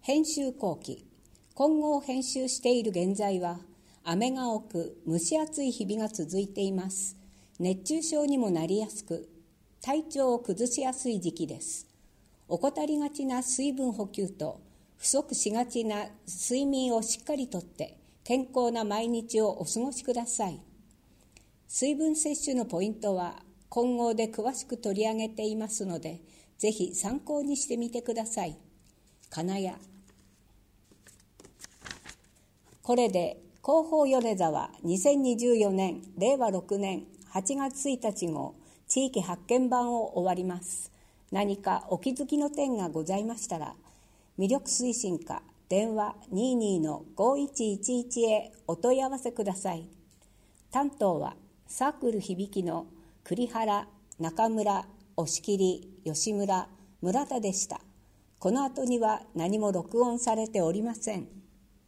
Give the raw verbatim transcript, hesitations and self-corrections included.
編集後期。今後を編集している現在は、雨が多く蒸し暑い日々が続いています。熱中症にもなりやすく、体調を崩しやすい時期です。怠りがちな水分補給と不足しがちな睡眠をしっかりとって、健康な毎日をお過ごしください。水分摂取のポイントは今後で詳しく取り上げていますので、ぜひ参考にしてみてください。金谷。これで広報米沢にせんにじゅうよねんれいわろくねんはちがつついたち号地域発見版を終わります。何かお気づきの点がございましたら、魅力推進課電話 にじゅうにのごいちいちいち へお問い合わせください。担当はサークル響きの栗原、中村、押切、吉村、村田でした。この後には何も録音されておりません。